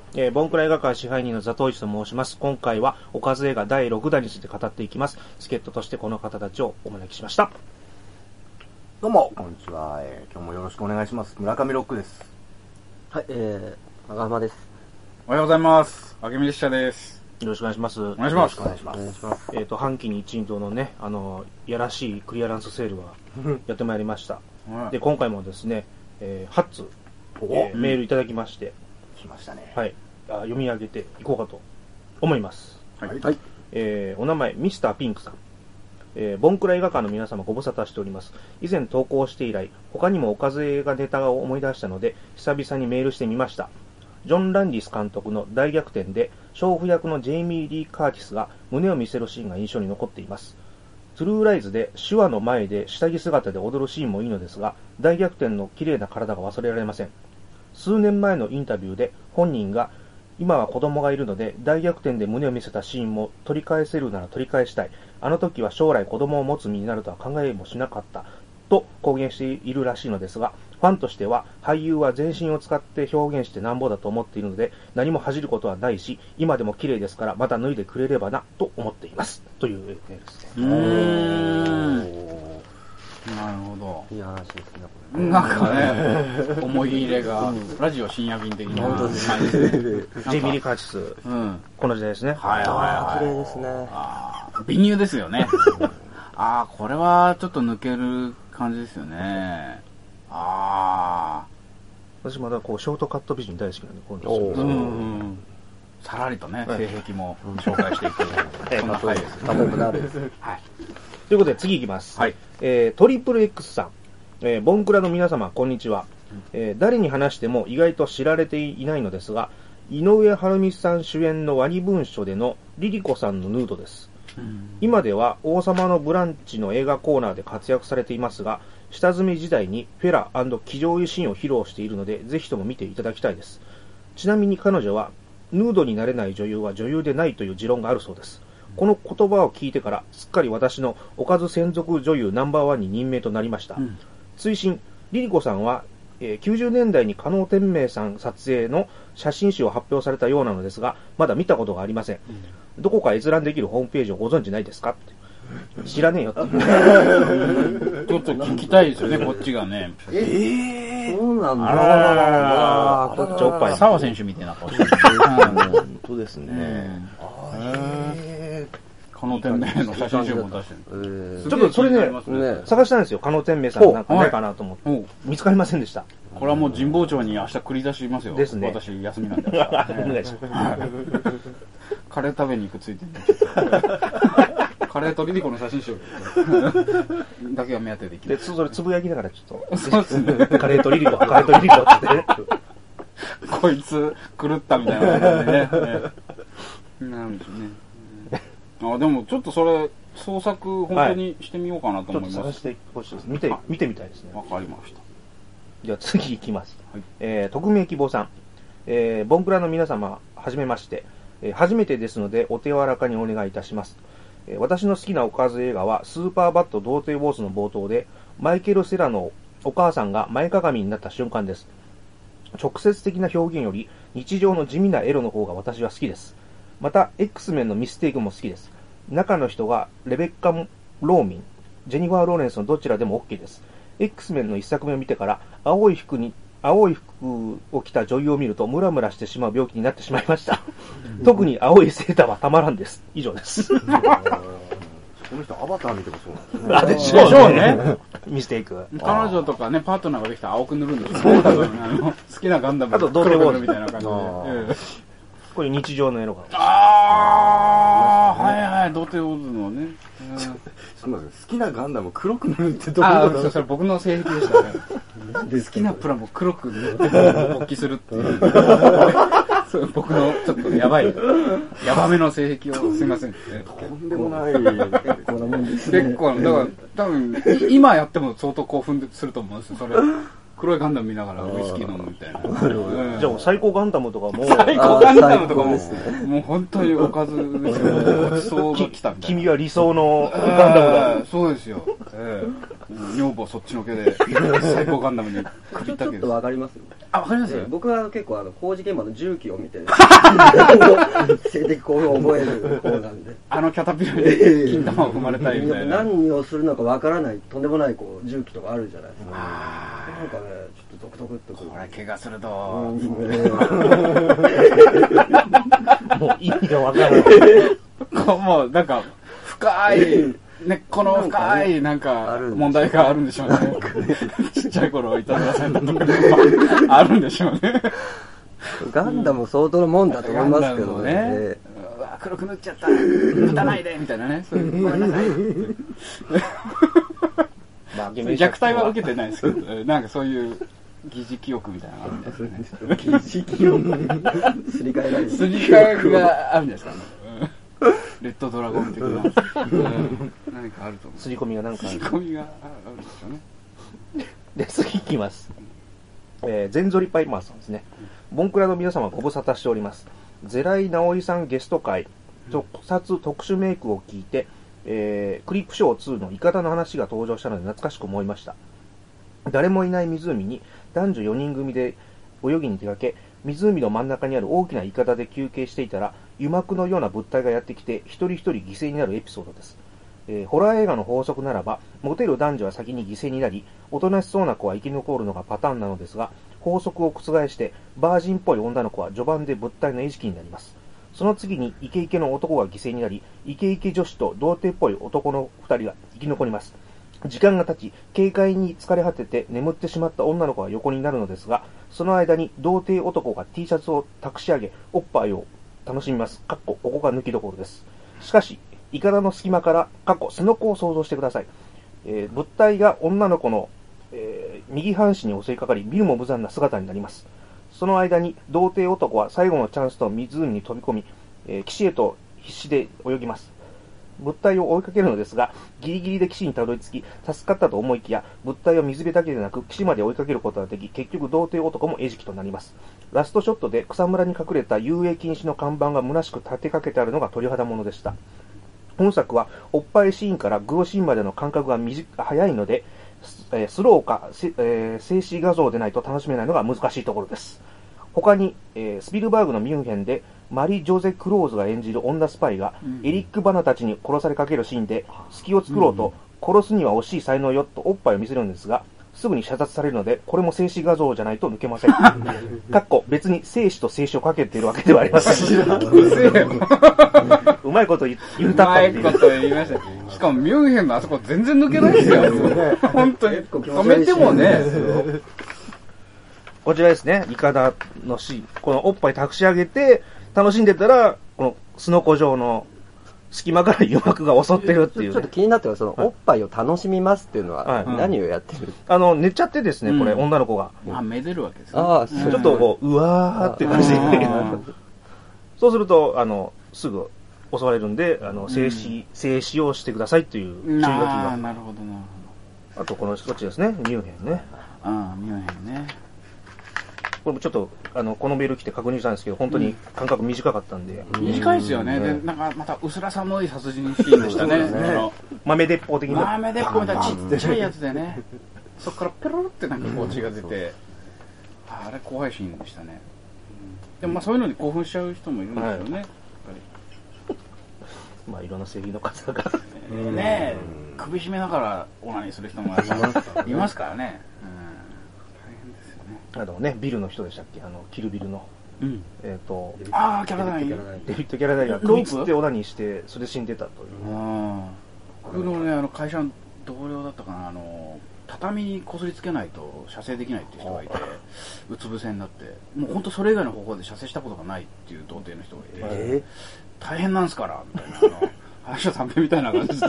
ボンクラ映画館支配人のザトウイチと申します。今回はおかず映画第6弾について語っていきます。助っ人としてこの方たちをお招きしました。 どうもこんにちは、今日もよろしくお願いします。村上ロックです。 はい、長浜です。 おはようございます。あけみ列車です。 よろしくお願いします。 お願いします。 お願いします。 半期に一度のね、やらしいクリアランスセールがやってまいりました。で、今回もですね、8通、メールいただきまして、 来ましたね。 はい、読み上げていこうかと思います。 はい。 お名前、ミスターピンクさん。ボンクラ映画館の皆様ご無沙汰しております。以前投稿して以来、他にもおかず映画ネタを思い出したので、久々にメールしてみました。ジョン・ランディス監督の大逆転で、娼婦役のジェイミー・リー・カーティスが胸を見せるシーンが印象に残っています。トゥルーライズで手話の前で下着姿で踊るシーンもいいのですが、大逆転の綺麗な体が忘れられません。数年前のインタビューで本人が、今は子供がいるので大逆転で胸を見せたシーンも取り返せるなら取り返したい。あの時は将来子供を持つ身になるとは考えもしなかったと公言しているらしいのですが、ファンとしては俳優は全身を使って表現してなんぼだと思っているので何も恥じることはないし、今でも綺麗ですからまた脱いでくれればなと思っていますというメールですね。 なるほど。 いい話ですね、これ。 なんかね、思い入れが、ラジオ深夜便的な感じですね。 ジェイミー・リー・カーティス、この時代ですね。 はいはいはい。 綺麗ですね。 美乳ですよね。これはちょっと抜ける感じですよね。 私まだこうショートカット美人大好きなんで、こういうのさらりとね、性癖も紹介していく。そんな回ですね。 ためになる。 はい。ということで次いきます。 はい。 トリプル X さん、ボンクラの皆様こんにちは。誰に話しても意外と知られていないのですが、井上晴美さん主演のワニ文書でのリリコさんのヌードです。今では王様のブランチの映画コーナーで活躍されていますが、下積み時代にフェラ&騎乗位シーンを披露しているので、ぜひとも見ていただきたいです。ちなみに彼女は、ヌードになれない女優は女優でないという持論があるそうです。この言葉を聞いてから、すっかり私のおかず専属女優ナンバー1に任命となりました。追伸、リリコさんは、90年代に加納天明さん撮影の写真集を発表されたようなのですが、まだ見たことがありません。どこか閲覧できるホームページをご存知ないですか？知らねえよって。 ちょっと聞きたいですよね、こっちがね。 そうなんだ。 こっちおっぱい。 澤選手みたいな顔してる。 本当ですね。 加納天明の写真集も出してる。 ちょっとそれね、探したんですよ。加納天明さんなんかないかなと思って。見つかりませんでした。 これはもう神保町に明日繰り出しますよ。 ですね。 私休みなんで。 お願いします。 カレー食べに行くついてる。カレーとリリコの写真集だけが目当てできる。 で、それつぶやきながらちょっと。 そうですね。 カレーとリリコってね。 こいつ狂ったみたいな感じでね。なんでしょうね。でもちょっとそれ創作本当にしてみようかなと思います。 ちょっと探してほしいです。見てみたいですね。 わかりました。 じゃあ次行きます。匿名希望さん。ボンクラの皆様、はじめまして。初めてですのでお手柔らかにお願いいたします。私の好きなおかず映画はスーパーバット童貞ウォーズの冒頭でマイケル・セラのお母さんが前かがみになった瞬間です。直接的な表現より日常の地味なエロの方が私は好きです。また X メンのミステイクも好きです。中の人がレベッカ・ローミン、ジェニファー・ローレンスのどちらでも OK です。X メンの一作目を見てから青い服を着た女優を見るとムラムラしてしまう病気になってしまいました。特に青いセーターはたまらんです。以上です。 この人アバター見てもそうなんですね。でしょうね。ミステイク。 彼女とかね、パートナーができたら青く塗るんですよ。好きなガンダム。 あと童貞ウォーズみたいな感じで。 これ日常のエロが。 はいはい、童貞ウォーズのね。 すみません、好きなガンダム黒く塗るってどういうこと？ それ僕の性癖でしたね。好きなプラも黒く塗って勃起するっていう。僕のちょっとヤバめの性癖をすいません。 とんでもない結構なもんですね。 結構だから多分今やっても相当興奮すると思うんですよ。それ黒いガンダム見ながらウイスキー飲むみたいな。 じゃあ、最高ガンダムとかも、 最高ガンダムとかも、もう本当におかずですよ。ごちそうが来たみたいな。 君は理想のガンダムだ。 そうですよ。女房そっちのけで、最高ガンダムに首ったけど。 ちょっとわかります？ あ、わかります？ 僕は結構工事現場の重機を見て、性的興奮を覚える方なんで。 キャタピラで金玉を踏まれたいみたいな。 何をするのかわからない、とんでもない重機とかあるじゃないですか。なんかね、ちょっと独特ってくる。 これ怪我すると。 もう意味がわからない。 もうなんか、深い、ね、この深い、なんか、問題があるんでしょうね。ちっちゃい頃いたずらされたとかあるんでしょうね。 ガンダム相当のもんだと思いますけどね。 うわ、黒く塗っちゃった。塗たないでみたいなね。そういうごめんなさい。虐待は受けてないですけど、なんかそういう疑似記憶みたいなのがあるんですよね。 疑似記憶すり替えられる。 すり替えがあるんですかね。レッドドラゴン的な。何かあると思う。 刷り込みがなんかある。 刷り込みがあるんでしょうね。 で、次いきます。ゼンゾリパイマーさんですね。ボンクラの皆様ご無沙汰しております。ゼライ直井さんゲスト会、特撮特殊メイクを聞いて、クリップショー2のイカダの話が登場したので懐かしく思いました。誰もいない湖に男女4人組で泳ぎに出かけ、湖の真ん中にある大きなイカダで休憩していたら、油膜のような物体がやってきて、一人一人犠牲になるエピソードです。ホラー映画の法則ならば、モテる男女は先に犠牲になり、おとなしそうな子は生き残るのがパターンなのですが、法則を覆して、バージンっぽい女の子は序盤で物体の餌食になります。その次にイケイケの男が犠牲になり、イケイケ女子と童貞っぽい男の二人が生き残ります。時間が経ち、警戒に疲れ果てて眠ってしまった女の子が横になるのですが、その間に童貞男が T シャツを託し上げ、おっぱいを楽しみます。ここが抜きどころです。しかし、イカダの隙間から、スノコを想像してください。物体が女の子の、右半身に襲いかかり、見るも無残な姿になります。その間に、童貞男は最後のチャンスと湖に飛び込み、岸へと必死で泳ぎます。物体を追いかけるのですが、ギリギリで岸にたどり着き、助かったと思いきや、物体を水辺だけでなく、岸まで追いかけることができ、結局童貞男も餌食となります。ラストショットで草むらに隠れた遊泳禁止の看板が虚しく立てかけてあるのが鳥肌ものでした。本作は、おっぱいシーンからグロシーンまでの間隔が早いので、スローか、静止画像でないと楽しめないのが難しいところです。他に、スピルバーグのミュンヘンで、マリ・ジョゼ・クローズが演じる女スパイが、エリック・バナたちに殺されかけるシーンで、隙を作ろうと、殺すには惜しい才能よとおっぱいを見せるんですが、すぐに射殺されるので、これも静止画像じゃないと抜けません。別に生死と静止をかけているわけではありません。うまいこと言ったったっていう。 うまいこと言いました。しかもミュンヘンのあそこ全然抜けないですよ。本当に。止めてもね。 こちらですね、イカダのシーン。このおっぱい託し上げて、楽しんでたら、このスノコ状の隙間から油膜が襲ってるっていう、ね。 ちょっと気になってるのは、おっぱいを楽しみますっていうのは、何をやってる、 寝ちゃってですね、これ、女の子が。 めでるわけですね。 ちょっとこう、うわーって感じで。そうすると、すぐ襲われるんで、静止をしてくださいっていう注意書きが。 なるほど、なるほど。あと、こっちですね、ミュンヘンね。 ミュンヘンね。 これもちょっと、このメール来て確認したんですけど、本当に間隔短かったんで。 短いですよね。で、なんか、また、薄ら寒い殺人シーンでしたね。 豆鉄砲的な。 豆鉄砲みたいなちっちゃいやつでね。そっからペロってなんかこう血が出て、あれ怖いシーンでしたね。でもまあそういうのに興奮しちゃう人もいるんですよね。 まあいろんな正義の方が。 ねえ、首絞めながらオナニーする人もいますからね。 あとね、ビルの人でしたっけ、キルビルの。 キャラダイン。 デビッド・キャラダインが首つってオナニーして、それで死んでたという。 僕のね、会社の同僚だったかな、畳にこすりつけないと射精できないっていう人がいて、うつ伏せになって、もう本当それ以外の方法で射精したことがないっていう童貞の人がいて、大変なんすから、みたいな。話は短編みたいな感じで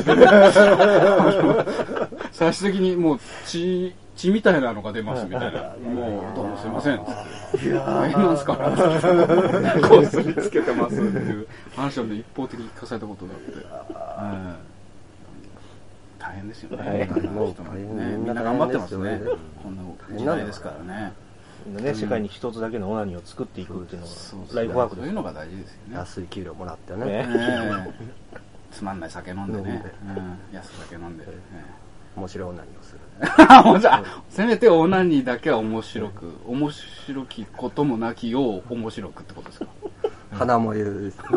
最終的にもう血みたいなのが出ますみたいな、もうどうもすいませんっつって大変なんすからこすりつけてますっていう話をね一方的に聞かされたことがあって、 大変ですよはいね。 もう大変みんな頑張ってますねみんな大変ですよね。 こんな時代ですからね。 みんなね、世界に一つだけのオナニーを作っていくっていうのがライフワークです。 そういうのが大事ですよね。 安い給料もらってね。 ねつまんない酒飲んでね。安い酒飲んで。 面白いオナニーをする。 せめてオナニーだけは面白きこともなきよう面白くってことですか？ 花もゆるですね。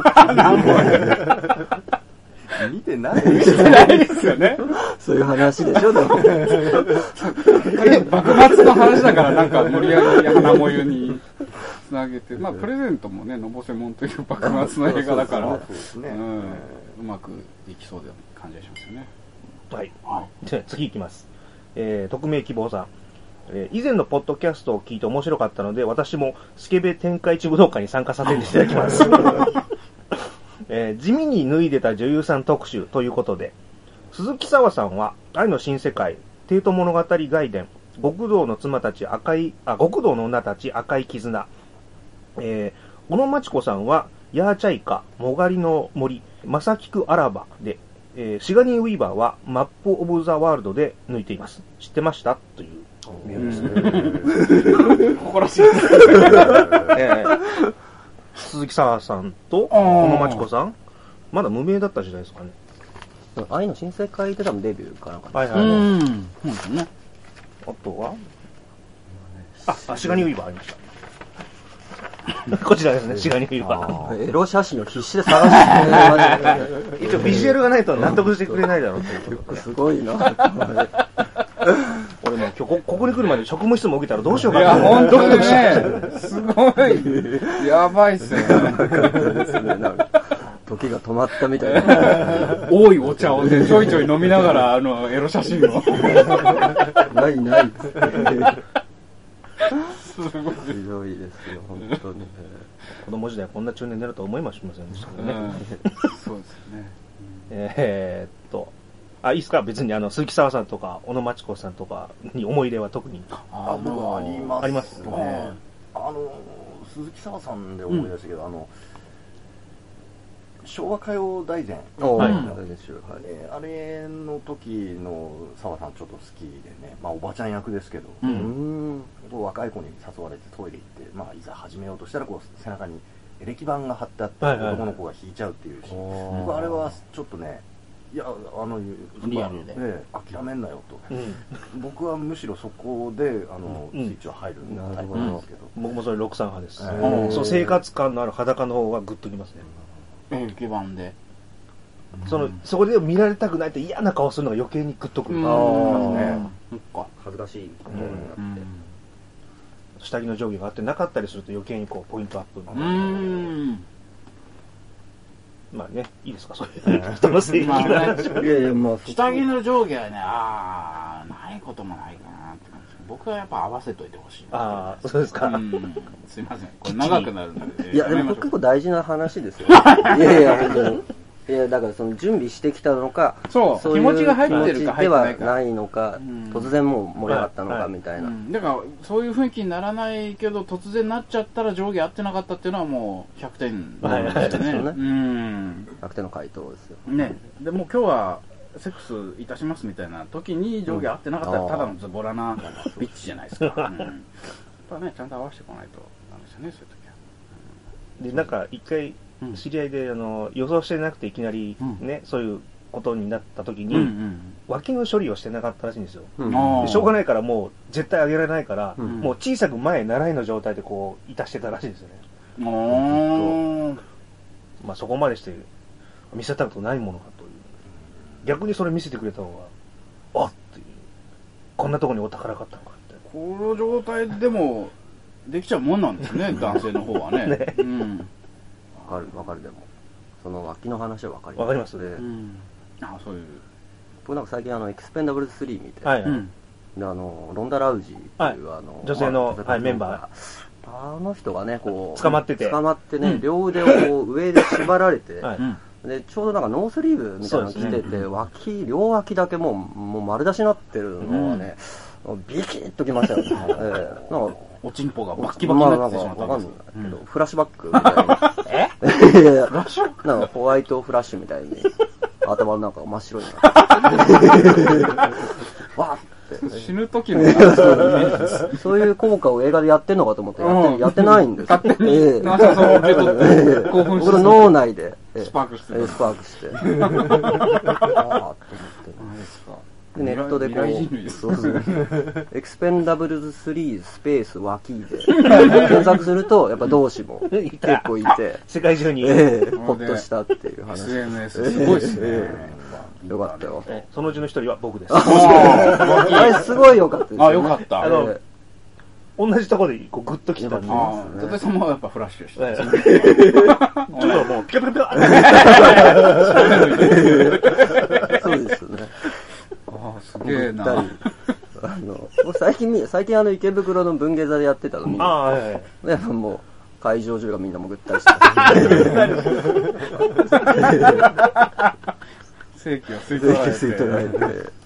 見てないですよね。 そういう話でしょ、でも。 幕末の話だからなんか盛り上げ花もゆにつなげて、まあプレゼントもね、のぼせもんという幕末の映画だから、うまくいきそうで感じがしますよね。 はい。じゃあ次いきます。匿名希望さん。以前のポッドキャストを聞いて面白かったので、私もスケベ天下一武道会に参加させていただきます。地味に脱いでた女優さん特集ということで、鈴木砂羽さんは愛の新世界、帝都物語外伝、極道の女たち赤い絆、小野真知子さんはヤーチャイカ、もがりの森、マサキクアラバで、シガニー・ウィーバーはマップ・オブ・ザ・ワールドで抜いています。知ってましたというメールですね。 誇らしいです鈴木砂羽さんと小野真知子さん、まだ無名だった時代ですかね。 愛の新世界で多分デビューかなんか。 はいはい。 そうですね。 あとはシガニー・ウィーバーありました。こちらですね、シガニー・ウィーバー。 エロ写真を必死で探して一応ビジュアルがないと納得してくれないだろうっていうことで。 すごいな。 俺も今日ここに来るまで職務質問受けたらどうしようかいや、 な。 本当にね、すごい、やばいっすね。 時が止まったみたいな。 多いお茶をね、ちょいちょい飲みながら、エロ写真を。 ないない。 すごい。 ひどいですよ、本当に。 子供時代こんな中年になるとは思いもしませんでしたけどね。 そうですね。 いいですか？別に鈴木砂羽さんとか小野真知子さんとかに思い入れは特に。 僕はあります。 ありますね。 鈴木砂羽さんで思い出したけど、昭和歌謡大全、あれの時の砂羽さんちょっと好きでね、まあおばちゃん役ですけど、若い子に誘われてトイレ行って、まあいざ始めようとしたら背中にエレキ板が貼ってあって男の子が弾いちゃうっていうシーン、僕あれはちょっとね、いやリアルで、 諦めんなよと、僕はむしろそこでスイッチは入るタイプなんですけど、 僕もそれ63派です。そう生活感のある裸の方がグッときますね。 基盤でそこで見られたくないって嫌な顔するのが余計にグッとくる。 恥ずかしい。 下着の上下があってなかったりすると余計にポイントアップになる。まあね、いいですか、そういう人の性域が。 下着の上下はね、ないこともないかなって感じ。僕はやっぱ合わせといてほしい。 そうですか。 すいません、これ長くなるので。 いや、でも結構大事な話ですよ。いや、本当に。いや、だから準備してきたのか、 そう気持ちが入ってるか入ってないか。 ではないのか、突然もう盛り上がったのかみたいな。 だから、そういう雰囲気にならないけど、突然なっちゃったら上下合ってなかったっていうのはもう100点ですよね。 100点の回答ですよ。 ね。でも今日は、セックスいたしますみたいな時に上下合ってなかったらただのズボラなビッチじゃないですか。やっぱね、ちゃんと合わせてこないとダメですよね、そういう時は。 で、なんか一回、知り合いで予想してなくていきなりね、そういうことになった時に、脇の処理をしてなかったらしいんですよ。しょうがないからもう絶対あげられないから、もう小さく前習いの状態でいたしてたらしいんですよね。まあそこまでして見せたことないものかという。逆にそれ見せてくれた方が、っていう。こんなところにお宝かったのかって。 この状態でもできちゃうもんなんですね、男性の方はね。 わかるでも。その脇の話はわかります。 わかりますね。 そういう。 僕なんか最近エクスペンダブル3見て、でロンダ・ラウジーっていう女性のメンバー。あの人がね、 捕まってね、両腕を上で縛られて、で、ちょうどなんかノースリーブみたいなの着てて、両脇だけもう丸出しになってるのはね、ビキッときましたよね。なんかおちんぽがバッキバキになってしまった。 わかんないけど、フラッシュバックみたいな。フラッシュバックなんかホワイトフラッシュみたいに。 頭の中が真っ白になって。わーって。 死ぬ時のそういう効果を映画でやってんのかと思ってやってないんです。 勝手に。興奮して。 僕の脳内で。 スパークして。 スパークして。あーって思って。ネットでこう、エクスペンダブルズ3スペース脇で検索すると、やっぱ同志も結構いて、 世界中に、 ほっとしたっていう話。 SNS すごいですね。 よかったよ。 そのうちの一人は僕です。 あれすごいよかったですね。 あ、よかった。 同じところでこうグッと来たんで。 伊達さんもやっぱフラッシュして。 ちょっともうピカピカピカそうですね。 すげえな。 僕最近池袋の文芸座でやってたのに、やっぱもう会場中がみんな潜ったりして正規を吸い取られて。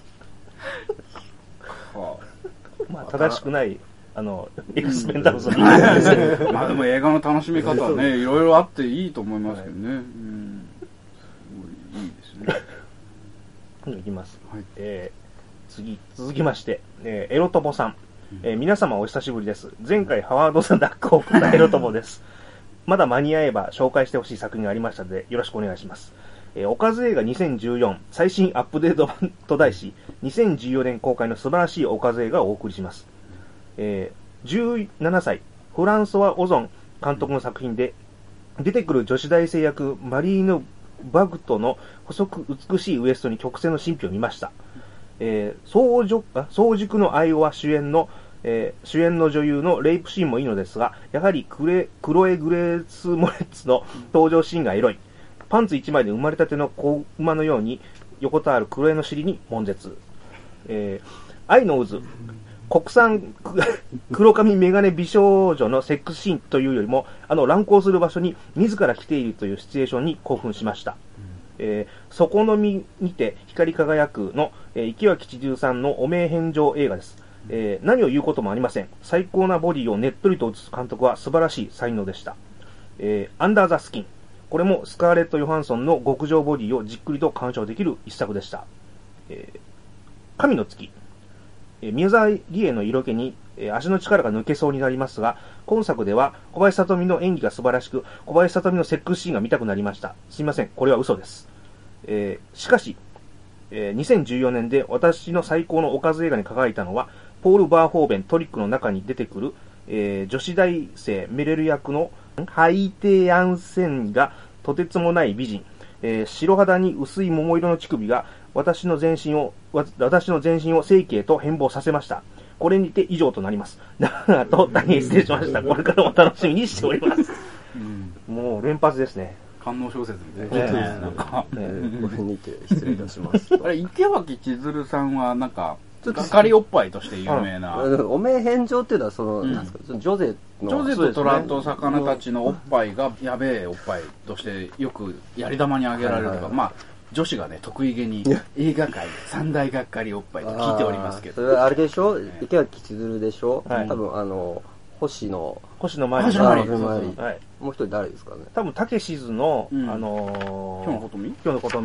まあ正しくないエクスペンダブルズのまあでも映画の楽しみ方はね、いろいろあっていいと思いますけどね。いいですね。 いきます。続きまして、エロトモさん。皆様お久しぶりです。前回ハワードさん抱っこを送ったエロトモです。まだ間に合えば紹介してほしい作品がありましたので、よろしくお願いします。おかず映画2014最新アップデート版と題し、2014年公開の素晴らしいおかず映画をお送りします。17歳、フランソワ・オゾン監督の作品で、出てくる女子大生役マリーヌ・バグトの細く美しいウエストに曲線の神秘を見ました。早熟のアイオワ主演の女優のレイプシーンもいいのですが、やはりクロエ・グレース・モレッツの登場シーンがエロい。パンツ1枚で生まれたての子馬のように横たわるクロエの尻に悶絶。愛の渦、国産黒髪メガネ美少女のセックスシーンというよりも、乱行する場所に自ら来ているというシチュエーションに興奮しました。底の実にて光り輝くの、池脇千鶴さんの汚名返上映画です。何を言うこともありません。最高なボディをねっとりと映す監督は素晴らしい才能でした。アンダーザスキン。これもスカーレット・ヨハンソンの極上ボディをじっくりと鑑賞できる一作でした。神の月。宮沢りえの色気に、足の力が抜けそうになりますが、今作では小林聡美の演技が素晴らしく、小林聡美のセックスシーンが見たくなりました。すいません、これは嘘です。しかし、2014年で私の最高のおかず映画に輝いたのは、ポール・バーホーベントリックの中に出てくる、女子大生メレル役のハイテアンセンがとてつもない美人、白肌に薄い桃色の乳首が私の全身を整形と変貌させました。これにて以上となります。長々と大変失礼しました。これからも楽しみにしております。もう連発ですね。 官能小説みたいな。なんか、 これにて失礼いたします。 あれ、池脇千鶴さんはなんか、がかりおっぱいとして有名な。 お名返上っていうのは、なんですか、ジョゼとトラと魚たちのおっぱいがやべえおっぱいとしてよくやり玉にあげられるとか、まあ、女子がね、得意げに映画界三大がっかりおっぱいと聞いておりますけど。 それはあれでしょ、池脇千鶴でしょ、多分星野真理。もう一人誰ですかね。 多分、たけしずの、 今日のことみ。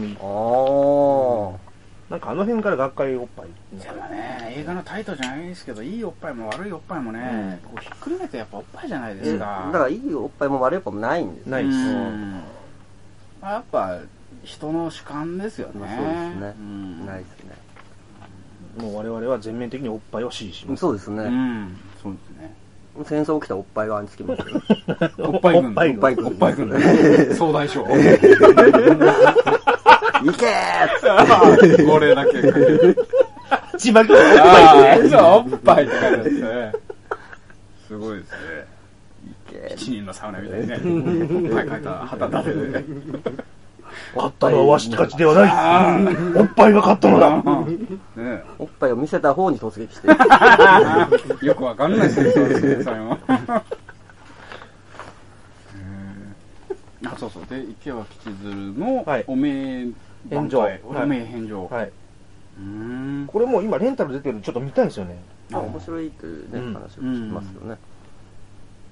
なんか辺からがっかりおっぱい。 でもね、映画のタイトルじゃないですけど、いいおっぱいも悪いおっぱいもね、こうひっくるめてやっぱおっぱいじゃないですか。 だからいいおっぱいも悪いおっぱいもないんです。 ないです。 やっぱ人の主観ですよね。 そうですね。ないですね。 もう我々は全面的におっぱいを支持します。 そうですね。 そうですね。 戦争起きたらおっぱい側につきますよ。 おっぱい軍。 おっぱい軍。 総大将。 いけーこれだけ。 ちまきおっぱいね。 おっぱいって書いてあるんですね。すごいですね。七人のサウナみたいにね。おっぱい書いた旗立てで。 勝ったのはわしたちではない。おっぱいが勝ったのだ。 おっぱいを見せた方に突撃して。 よくわかんないですね、それも。そうそう。で、池脇千鶴のお名返上。お名返上。 はい。これも今レンタル出てるんでちょっと見たいんですよね。 面白いというね、話を聞きますよね。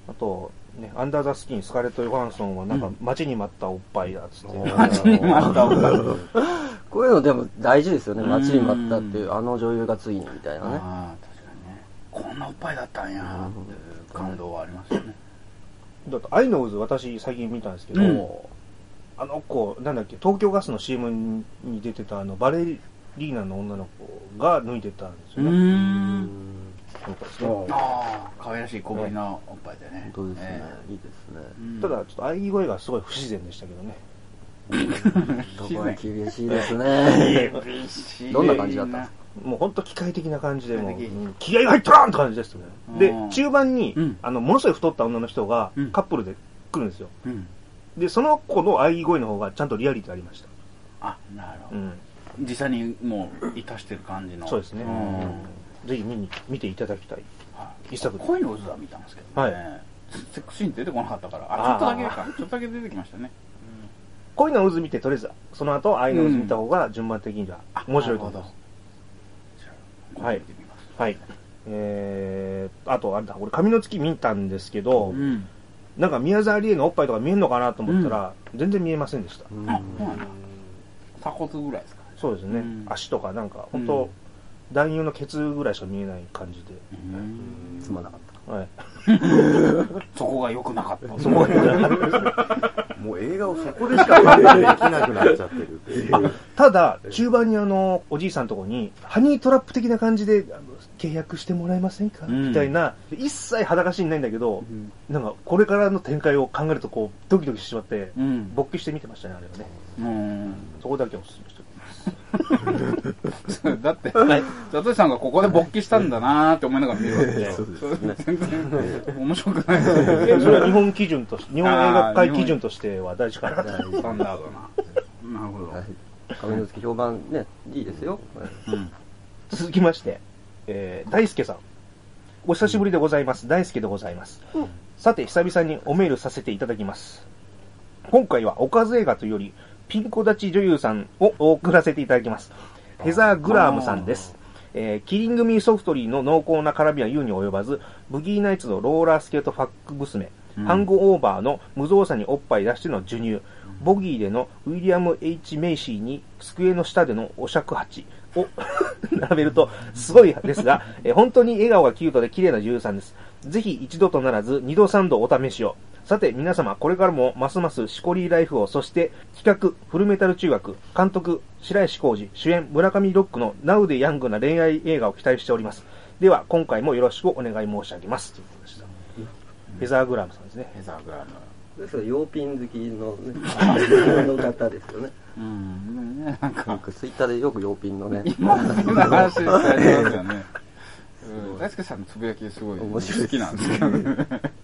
あと、ね、アンダーザスキン、スカーレット・ヨハンソンはなんか待ちに待ったおっぱいだっつって。 待ちに待ったおっぱい。 こういうのでも大事ですよね。待ちに待ったっていう、あの女優がついにみたいなね。 ああ、確かにね。こんなおっぱいだったんやっていう感動はありますよね。 だってアイノーズ私最近見たんですけど、あの子、なんだっけ、東京ガスの CM に出てたバレリーナの女の子が脱いでたんですよね。 ああ、可愛らしい小ぶりのおっぱいでね。 本当ですね。いいですね。 ただ、ちょっと喘ぎ声がすごい不自然でしたけどね。 そこは厳しいですね。どんな感じだったんですか？ もう本当機械的な感じで、もう気合が入ったーんって感じですね。で、中盤に、ものすごい太った女の人がカップルで来るんですよ。で、その子の喘ぎ声の方がちゃんとリアリティありました。 あ、なるほど。実際にもういたしてる感じの。 そうですね。ぜひ見ていただきたい一作です。 恋の渦は見たんですけどね。セックスシーン出てこなかったから、ちょっとだけか。ちょっとだけ出てきましたね。 恋の渦見て、とりあえず、その後、愛の渦見た方が順番的には面白いと思います。はい。はい。あと、あれだ、俺、髪の月見たんですけど、なんか宮沢りえのおっぱいとか見えんのかなと思ったら、全然見えませんでした。 そうなんだ。鎖骨ぐらいですかね。 そうですね。足とか、なんか、本当男優のケツぐらいしか見えない感じで。 つまなかった。 はい。 そこが良くなかった。 そこが良くなかった。 もう映画をそこでしかできなくなっちゃってるっていう。 ただ、中盤におじいさんのとこに、ハニートラップ的な感じで、契約してもらえませんか、みたいな、一切裸しにないんだけど、なんか、これからの展開を考えると、こう、ドキドキしてしまって、勃起して見てましたね、あれはね。そこだけお勧めしておきます。 だって、ザトシさんがここで勃起したんだなーって思いながら見るわけで、全然面白くない。 それは日本基準として、日本映画界基準としては大事かな。 スタンダードな。なるほど。 髪の付き評判ね、いいですよ。 続きまして、大輔さん。お久しぶりでございます。大輔でございます。さて、久々におメールさせていただきます。今回はおかず映画というより、ピンコ立ち女優さんを送らせていただきます。ヘザー・グラームさんです。キリング・ミー・ソフトリーの濃厚な絡みは言うに及ばず、ブギー・ナイツのローラースケート・ファック娘、ハング・オーバーの無造作におっぱい出しての授乳、ボギーでのウィリアム・ H ・メイシーに机の下でのお尺八を並べるとすごいですが、本当に笑顔がキュートで綺麗な女優さんです。ぜひ一度とならず二度三度お試しを。さて皆様、これからもますますシコリーライフを、そして企画フルメタル中学、監督白石浩二、主演村上ロックのナウでヤングな恋愛映画を期待しております。では今回もよろしくお願い申し上げます。ということでした。ヘザー・グラムさんですね。 ヘザー・グラム。 ですから洋ピン好きのね、の方ですよね。なんかツイッターでよく洋ピンのね。 今の話されてますよね。大輔さんのつぶやきすごい好きなんですけどね。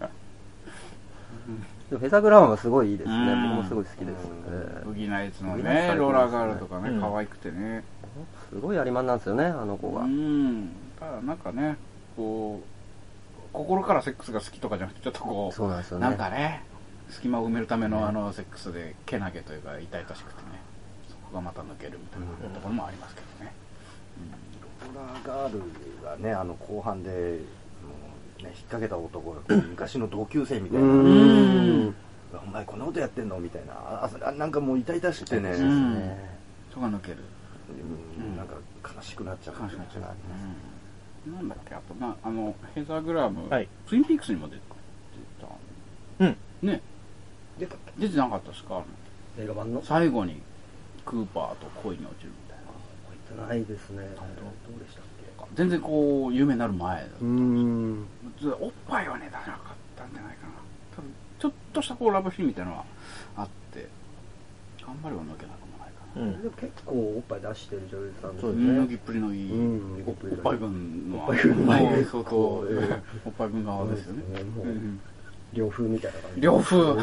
でもヘザー・グラムはすごいいいですね。僕もすごい好きです。 ブギーナイツのね、ローラーガールとかね、可愛くてね。 すごいありまんなんですよね、あの子が。 ただなんかね、こう、心からセックスが好きとかじゃなくて、ちょっとこう、 そうなんですよね。 なんかね、隙間を埋めるためのセックスでけなげというか痛々しくてね、そこがまた抜けるみたいなところもありますけどね。 ローラーガールがね、後半で、引っ掛けた男が昔の同級生みたいな、お前こんなことやってんのみたいな、なんかもう痛々しくてね、 そこが抜ける。 なんか悲しくなっちゃう。 悲しくなっちゃう。なんだっけ、あとヘザー・グラム、ツインピークスにも出てた。ね。出てなかったですか？ 映画版の最後にクーパーと恋に落ちるみたいな。 覚えてないですね。どうでしたっけ？ 全然こう有名になる前だった。おっぱいはね出なかったんじゃないかな。多分ちょっとしたこうラブシーンみたいなのがあって、頑張りは抜けなくもないかな。 でも結構おっぱい出してる女優さんですね。脱ぎっぷりのいいおっぱい分の相当おっぱい分側ですよね。 両風みたいな感じ。 両風。そう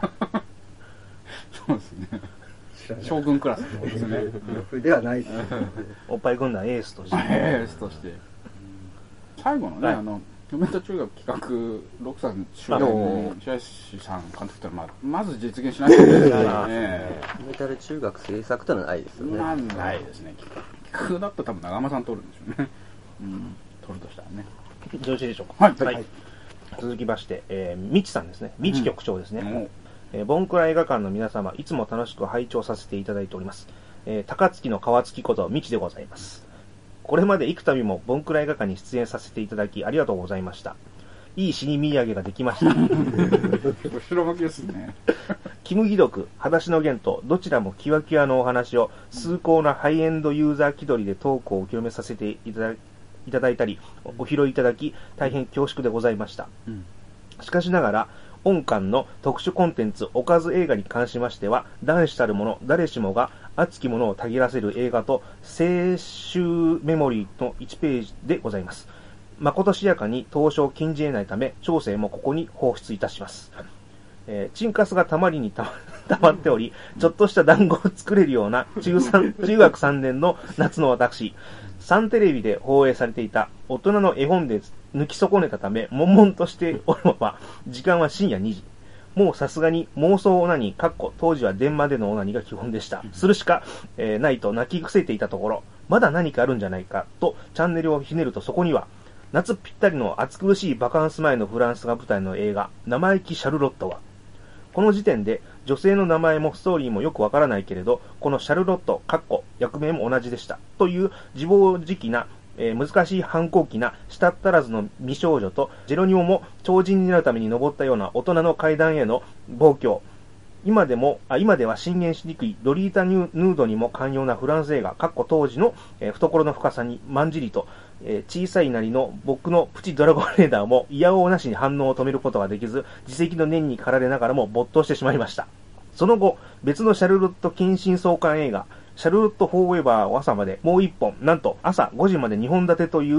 ですね。将軍クラスですね。 両風ではないです。 おっぱい軍団エースとして。 エースとして。最後のね、フルメタル中学企画、ロクさん主演、白石さん監督ってのはまず実現しないといけないですね。 フルメタル中学制作ってのはないですよね。 ないですね。企画だったら多分長間さん撮るんでしょうね。撮るとしたらね。 よろしいでしょうか。 はい。 続きまして、みちさんですね。みち局長ですね。ボンクラ映画館の皆様、いつも楽しく拝聴させていただいております。高槻の川槻ことみちでございます。これまで幾度もボンクラ映画館に出演させていただきありがとうございました。いい死に土産ができました。 後ろ向きですね。 キムギドク、裸足の弦とどちらもキワキワのお話を崇高なハイエンドユーザー気取りでトークをお清めさせていただいたり、お拾いいただき、大変恐縮でございました。しかしながら、本館の特殊コンテンツおかず映画に関しましては、男子たる者、誰しもが熱きものをたぎらせる映画と青春メモリーの1ページでございます。誠しやかに投書を禁じ得ないため、調整もここに放出いたします。チンカスがたまりにたまっており、ちょっとした団子を作れるような中学3年の夏の私、サンテレビで放映されていた大人の絵本で抜き損ねたため、悶々としておるまま、時間は深夜2時。もうさすがに妄想オナニー、当時は電話でのオナニーが基本でした。するしか、ないと泣き伏せていたところ、まだ何かあるんじゃないかとチャンネルをひねるとそこには、夏ぴったりの暑苦しいバカンス前のフランスが舞台の映画、生意気シャルロットが、この時点で女性の名前もストーリーもよくわからないけれど、このシャルロット、役名も同じでした。という自暴自棄な、難しい反抗期な舌足らずの未少女と、ジェロニモも超人になるために登ったような大人の階段への暴挙。今では進言しにくいロリータヌードにも寛容なフランス映画、当時の、懐の深さにまんじりと、小さいなりの僕のプチドラゴンレーダーも嫌おうなしに反応を止めることができず、自責の念に駆られながらも没頭してしまいました。その後、別のシャルロット近親相関映画、シャルロット・フォーエバーを朝までもう一本、なんと朝5時まで2本立てという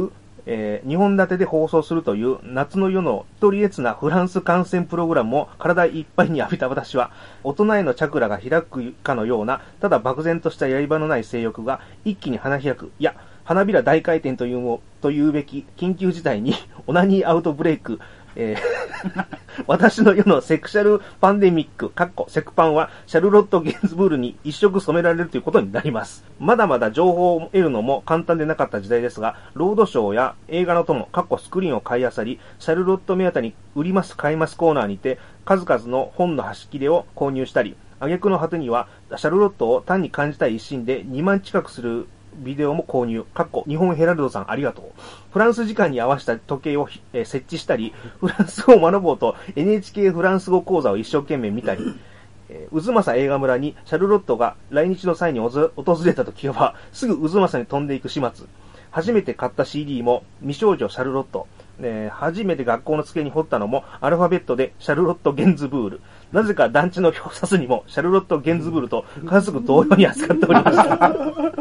、2本立てで放送するという夏の夜の一人列なフランス観戦プログラムを体いっぱいに浴びた私は、大人へのチャクラが開くかのような、ただ漠然とした刃のない性欲が一気に花開く、いや、花びら大回転というべき緊急事態にオナニーアウトブレイク、私の世のセクシャルパンデミック、セクパンはシャルロット・ゲンズブールに一色染められるということになります。まだまだ情報を得るのも簡単でなかった時代ですが、ロードショーや映画の友、スクリーンを買い漁り、シャルロット目当てに売ります買いますコーナーにて、数々の本の端切れを購入したり、挙句の果てには、シャルロットを単に感じたい一心で2万近くするビデオも購入。日本ヘラルドさんありがとう。フランス時間に合わせた時計を、設置したり、フランス語を学ぼうと NHK フランス語講座を一生懸命見たり、渦政映画村にシャルロットが来日の際に訪れた時は、すぐ渦政に飛んでいく始末。初めて買った CD も未少女シャルロット。初めて学校の机に彫ったのもアルファベットでシャルロット・ゲンズブール。なぜか団地の表札にもシャルロット・ゲンズブールと家族同様に扱っておりました。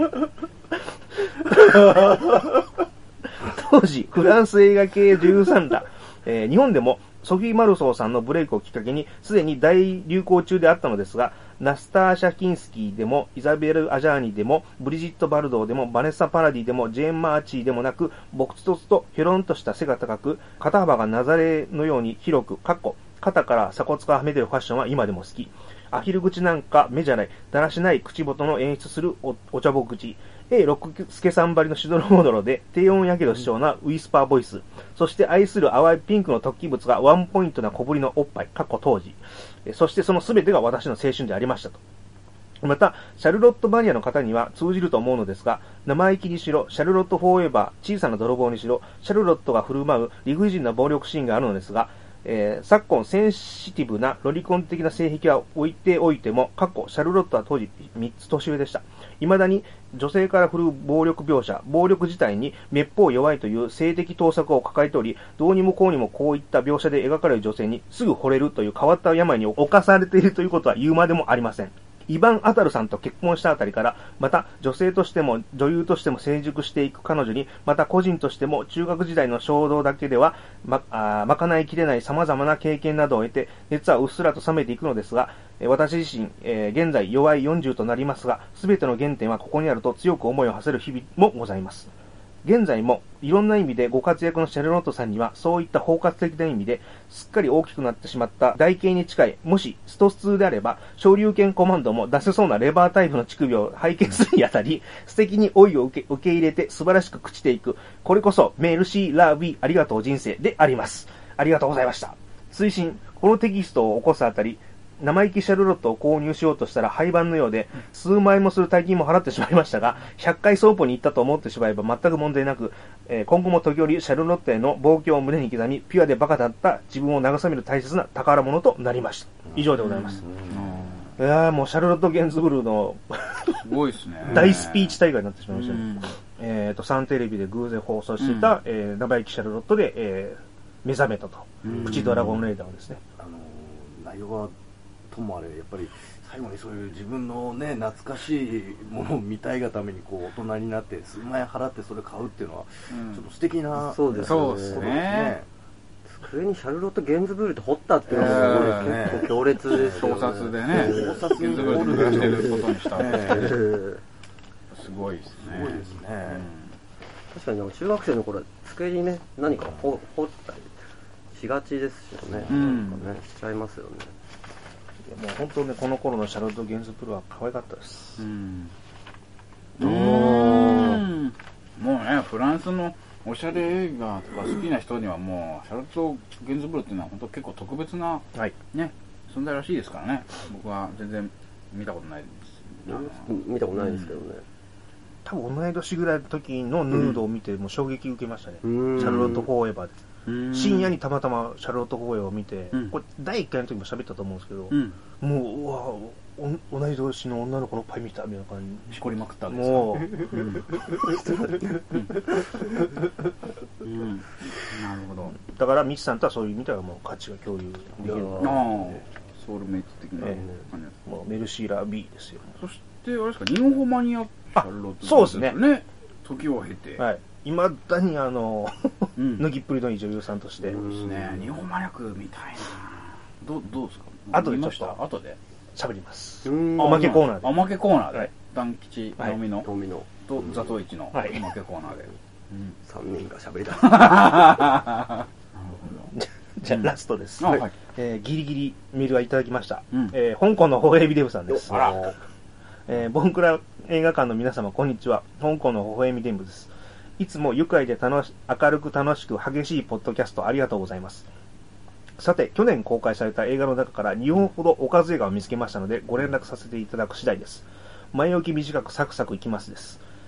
当時、フランス映画系女優さんら、日本でもソフィー・マルソーさんのブレイクをきっかけにすでに大流行中であったのですが、ナスターシャ・キンスキーでも、イザベル・アジャーニでも、ブリジット・バルドーでも、バネッサ・パラディでも、ジェーン・マーチーでもなく、ボクツトツとひょろんとした背が高く、肩幅がナザレのように広く、肩から鎖骨がはめてるファッションは今でも好き。アヒル口なんか目じゃない、だらしない口元の演出するお茶ぼ口。六助さんばりのしどろもどろで低音やけどしそうなウィスパーボイス。そして愛する淡いピンクの突起物がワンポイントな小ぶりのおっぱい、当時。そしてその全てが私の青春でありましたと。また、シャルロットマニアの方には通じると思うのですが、生意気にしろ、シャルロットフォーエバー、小さな泥棒にしろ、シャルロットが振る舞う理不尽な暴力シーンがあるのですが、昨今センシティブなロリコン的な性癖は置いておいても、シャルロットは当時3つ年上でした。未だに女性から振るう暴力描写、暴力自体にめっぽう弱いという性的盗作を抱えており、どうにもこうにもこういった描写で描かれる女性にすぐ惚れるという変わった病に侵されているということは言うまでもありません。イヴァン・アタルさんと結婚したあたりから、また女性としても女優としても成熟していく彼女に、また個人としても中学時代の衝動だけでは賄いきれない様々な経験などを得て、熱はうっすらと冷めていくのですが、私自身、現在弱い40となりますが、すべての原点はここにあると強く思いを馳せる日々もございます。現在もいろんな意味でご活躍のシャルロットさんには、そういった包括的な意味ですっかり大きくなってしまった台形に近い、もしスト2であれば昇竜拳コマンドも出せそうなレバータイプの乳首を拝見するにあたり、素敵に老いを受け入れて素晴らしく朽ちていく、これこそメルシーラービーありがとう人生であります。 ありがとうございました。推進、このテキストを起こすあたり、生意気シャルロットを購入しようとしたら廃盤のようで、数万円もする大金も払ってしまいましたが、100回損保に行ったと思ってしまえば全く問題なく、今後も時折シャルロットへの望郷を胸に刻み、ピュアでバカだった自分を慰める大切な宝物となりました。以上でございます。いやーもうシャルロット・ゲンズブルーのすごいですね。 大スピーチ大会になってしまいましたね。サンテレビで偶然放送してた、生意気シャルロットで、目覚めたと。プチドラゴンレーダーをですね。 内容はともあれやっぱり最後にそういう自分のね懐かしいものを見たいがためにこう大人になって数万円払ってそれ買うっていうのはちょっと素敵な、 そうですね。 机にシャルロット・ゲンズブールって彫ったっていうのは結構強烈ですよね。 盗撮でね、ゲンズブールでしてることにしたんですけど、すごいですね。 すごいですね。 確かに中学生の頃は机にね何か彫ったりしがちですよね。なんかねしちゃいますよね。 もう本当ねこの頃のシャルロット・ゲンズブルーは可愛かったです。 もうねフランスのおしゃれ映画とか好きな人にはもうシャルロット・ゲンズブルーっていうのは本当結構特別な、ね存在らしいですからね。僕は全然見たことないです。 見たことないですけどね。 多分同い年ぐらいの時のヌードを見てもう衝撃受けましたね。シャルロット・フォーエバーで。深夜にたまたまシャルロット・フォーエバーを見て、これ第1回の時も喋ったと思うんですけど、もう同い年の女の子のパイ見たみたいな感じ。 しこりまくったわけですか。もう、なるほど。 だからミキさんとはそういう意味ではもう価値が共有できる。 ソウルメイト的な、 もうメルシーラー B ですよ。 そしてあれですか、ニオホマニアシャルロット、 そうですね。 時を経て、 いまだに脱ぎっぷりのいい女優さんとして。 そうですね。ニオホマニアクみたいな。どうですか。 後でちょっと後で喋ります。おまけコーナーで。 おまけコーナーで。団吉直美のとザトウイチのおまけコーナーで。 3人が喋りだす。 じゃあラストです。ギリギリメールはいただきました。香港のホエビデブさんです。ボンクラ映画館の皆様こんにちは。香港のホエミデブです。いつも愉快で明るく楽しく激しいポッドキャストありがとうございます。さて、去年公開された映画の中から2本ほどおかず映画を見つけましたので、ご連絡させていただく次第です。前置き短くサクサクいきますです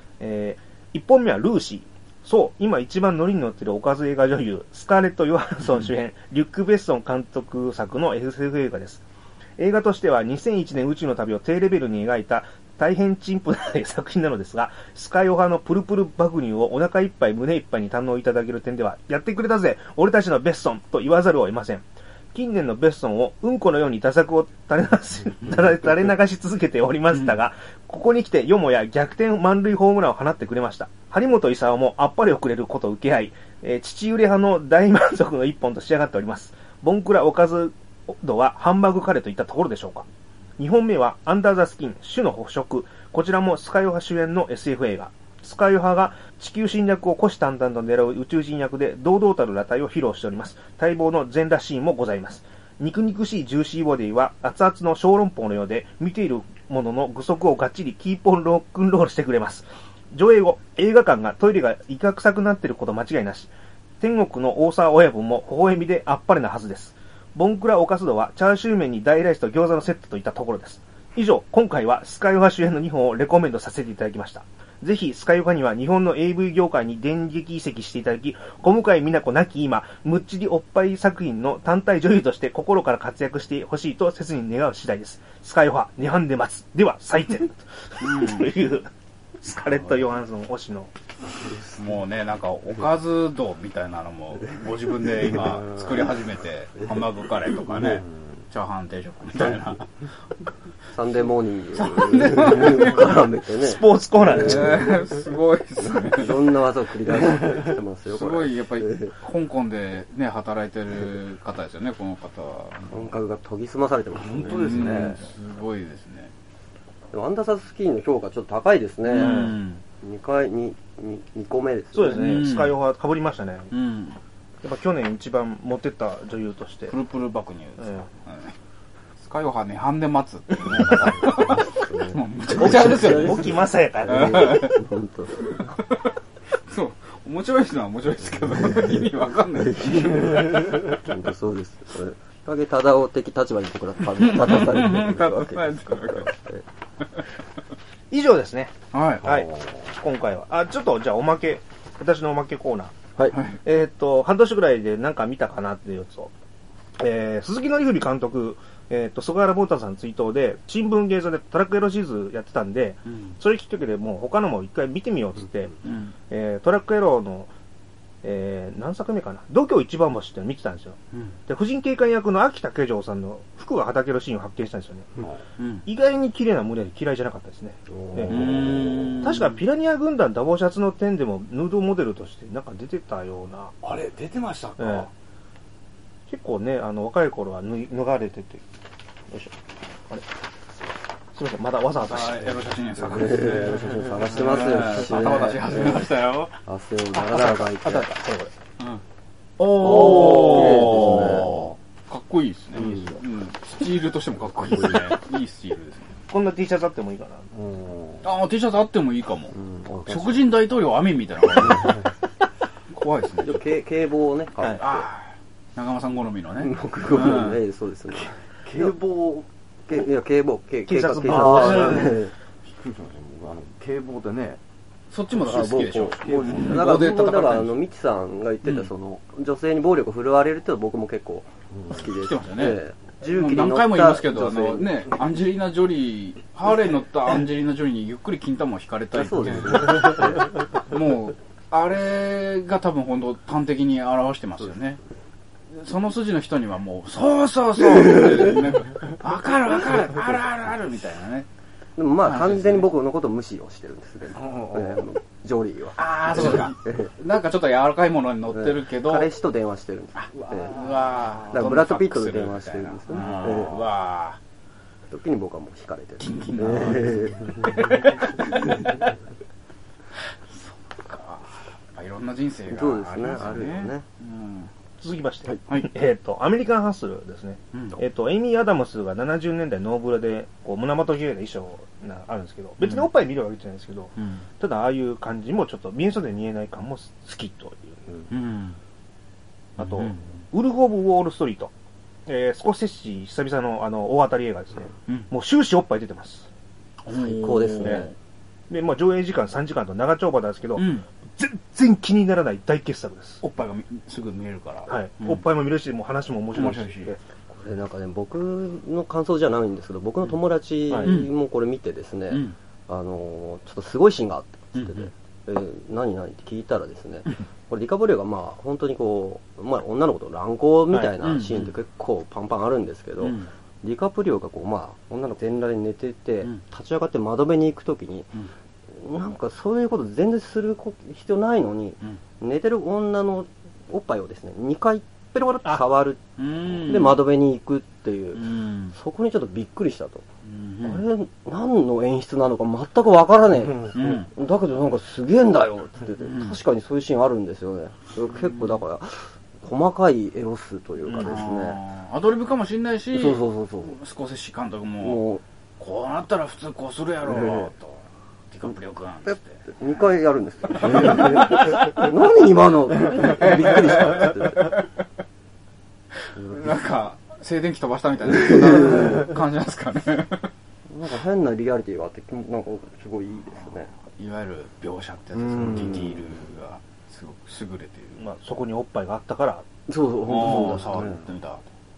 。1本目はルーシー。そう、今一番ノリに乗っているおかず映画女優、スカーレット・ヨハンソン主演、リュック・ベッソン監督作の SF 映画です。映画としては2001年宇宙の旅を低レベルに描いた大変陳腐な作品なのですが、スカイオハのプルプル爆乳をお腹いっぱい胸いっぱいに堪能いただける点では、やってくれたぜ俺たちのベッソンと言わざるを得ません。近年のベッソンをうんこのように打作を垂れ流し続けておりましたが、ここに来てよもや逆転満塁ホームランを放ってくれました。張本勲もあっぱれをくれることを受け合い、父揺れ派の大満足の一本と仕上がっております。ボンクラおかず度はハンバーグカレーといったところでしょうか。2本目はアンダーザスキン、種の捕食。こちらもスカイオハ主演の SF 映画。スカイオハが地球侵略を虎視眈々と狙う宇宙人役で堂々たる裸体を披露しております。待望の全裸シーンもございます。肉々しいジューシーボディは熱々の小籠包のようで、見ているものの具足をがっちりキーポンロックンロールしてくれます。上映後、映画館がトイレがいかくさくなっていること間違いなし。天国の大沢親分も微笑みであっぱれなはずです。ボンクラおかず度はチャーシュー麺に大ライスと餃子のセットといったところです。以上、今回はスカイオハ主演の2本をレコメンドさせていただきました。ぜひ、スカイオハには日本の AV 業界に電撃移籍していただき、小向井美奈子なき今、むっちりおっぱい作品の単体女優として心から活躍してほしいと切に願う次第です。スカイオハ、涅槃で待つ。では、採点。という、スカレット・ヨハンソン推しの。 もうね、なんか、おかず道みたいなのも、ご自分で今、作り始めて、ハンバーグカレーとかね、チャーハン定食みたいな。 サンデーモーニング絡めてね。 スポーツコーナーです。すごいですね。 いろんな技を繰り出してますよ。 すごい、やっぱり、香港でね、働いてる方ですよね、この方は。 感覚が研ぎ澄まされてますね。 本当ですね。 すごいですね。 でもアンダーサスキーの評価ちょっと高いですね。2個目ですね。 そうですね。スカイオハ被りましたね。やっぱ去年一番モテた女優として。 プルプル爆乳ですか。スカイオハ涅槃で待つってね。もうむちゃくちゃですよね。 沖正也からね。 本当。 そう。 面白いのは面白いですけど、意味わかんないです。 本当そうです。それ、影忠夫的立場に僕ら立たされてるわけですから。 以上ですね。 はい。 はい。今回は。ちょっと、じゃあおまけ、私のおまけコーナー。 はい。 半年ぐらいでなんか見たかなっていうやつを。鈴木紀文監督、菅原ボータさん追悼で、新聞芸座でトラックエロシーズやってたんで、それきっかけでもう他のも一回見てみようっつって、トラックエロの、何作目かな、度胸一番星っての見てたんですよ。で、婦人警官役の秋田慶丈さんの服がはたけるシーンを発見したんですよね。意外に綺麗な無理で嫌いじゃなかったですね。確かピラニア軍団ダボシャツの点でもヌードモデルとしてなんか出てたような。 あれ、出てましたか？ 結構ね、若い頃は脱がれてて。よいしょ。あれ、すみません、まだわざわざ。 エロ写真探してますよ。 バタバタし始めましたよ。 汗をだらだらかいて。 これ。 おー。かっこいいですね。スチールとしてもかっこいいですね。いいスチールですね。 こんな T シャツあってもいいかな。T シャツあってもいいかも。食人大統領アミンみたいな。怖いですね。 警棒をね、買って。 長間さん好みのね。 僕好みのね、そうですね。 警棒、 警棒、警察。 警棒でね、 そっちも好きでしょ。 だからミチさんが言ってたその女性に暴力を振るわれるって僕も結構好きです。 何回も言いますけど、ね、アンジェリーナ・ジョリー、ハーレーに乗ったアンジェリーナ・ジョリーにゆっくり金玉を引かれたいっていう。もう、あれが多分本当端的に表してますよね。その筋の人にはもう、そうそうそうわかるわかる、あるあるあるみたいなね。 でもまあ完全に僕のことを無視をしてるんですね。ジョリーは。 ああ、そうか。なんかちょっと柔らかいものに乗ってるけど。 彼氏と電話してるんです。 うわだからブラッド・ピットで電話してるんですよね。 うわ時に僕はもう惹かれてる。 そうか。いろんな人生がそうですね、あるよね。 続きまして、アメリカンハッスルですね。エイミー・アダムスが70年代ノーブラでこう胸元綺麗な衣装があるんですけど、別におっぱい見るわけじゃないですけど、ただああいう感じもちょっと見えそうで見えない感も好きという。あと、ウルフ・オブ・ウォール・ストリート。スコセッシ久々の大当たり映画ですね。もう終始おっぱい出てます。 最高ですね。 で、まあ上映時間3時間と長丁場なんですけど、全然気にならない大傑作です。 おっぱいがすぐ見えるから。 はい。おっぱいも見るし、もう話も面白いし。 これなんかね、僕の感想じゃないんですけど、僕の友達もこれ見てですね、ちょっとすごいシーンがあってって何って聞いたらですね、これディカプリオがまあ本当にこう、まあ女の子と乱交みたいなシーンって結構パンパンあるんですけど、ディカプリオがこうまあ女の子全裸で寝てて、立ち上がって窓辺に行くときに、なんかそういうこと全然する必要ないのに、寝てる女のおっぱいをですね、2回ペロペロって触る。で、窓辺に行くっていう。そこにちょっとびっくりしたと。あれ、何の演出なのか全くわからねえ。だけどなんかすげえんだよって言ってて、確かにそういうシーンあるんですよね。結構だから、細かいエロスというかですね。 アドリブかもしんないし、 そうスコセッシ監督も、こうなったら普通こうするやろと。ディカプリオ君って 2回やるんですよ。何今のびっくりしたって。 なんか静電気飛ばしたみたいな感じなんですかね。 なんか変なリアリティがあって、なんかすごいいいですね。 いわゆる描写ってやつですね。ディティールがすごく優れている。 まあそこにおっぱいがあったから。 そう本当そうですね。 触ってみた。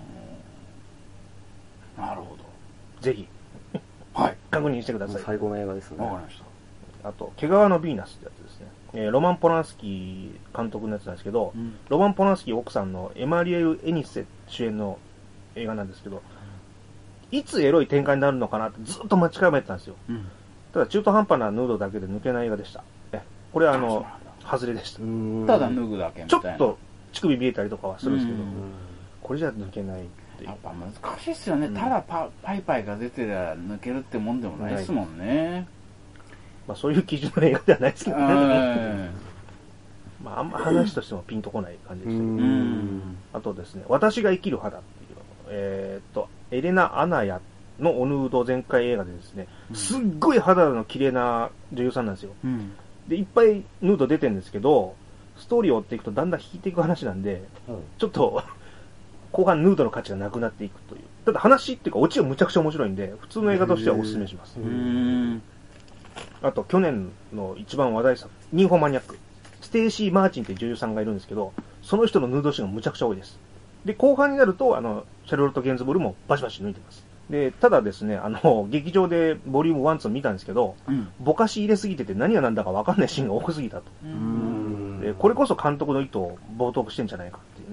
なるほど。 ぜひ。 はい。 確認してください。 最高の映画ですね。 わかりました。 あと、毛皮のヴィーナスってやつですね。ロマン・ポランスキー監督のやつなんですけど、ロマン・ポランスキー奥さんのエマリエル・エニッセ主演の映画なんですけど、いつエロい展開になるのかなってずっと待ち構えてたんですよ。ただ中途半端なヌードだけで抜けない映画でした。これは外れでした。 ただ脱ぐだけみたいな。 ちょっと乳首見えたりとかはするんですけど、これじゃ抜けないっていう。 やっぱ難しいっすよね。ただパイパイが出てりゃ抜けるってもんでもないですもんね。 まあそういう基準の映画ではないですけどね。まああんま話としてもピンとこない感じでしたけど。あとですね、私が生きる肌っていう、エレナ・アナヤのオヌード全開映画でですね、すっごい肌の綺麗な女優さんなんですよ。で、いっぱいヌード出てるんですけど、 ストーリーを追っていくとだんだん引いていく話なんで、ちょっと後半ヌードの価値がなくなっていくという。ただ話っていうかオチはむちゃくちゃ面白いんで、普通の映画としてはお勧めします。あと去年の一番話題作、ニンフォマニアック。ステイシー・マーチンっていう女優さんがいるんですけど、その人のヌードシーンがむちゃくちゃ多いです。で、後半になると、シャルロット・ゲンズボールもバシバシ抜いてます。で、ただですね、劇場でボリューム1、2見たんですけど、ぼかし入れすぎてて何が何だか分かんないシーンが多すぎたと。で、これこそ監督の意図を冒涜してんじゃないかって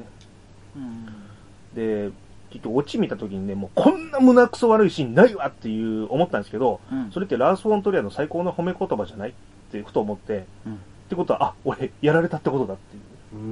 いうね。で、結局オチ見た時にね、もうこんな胸くそ悪いシーンないわっていう思ったんですけど、それってラース・フォントリアの最高の褒め言葉じゃないってふと思って、ってことは、あ、俺やられたってことだっていう。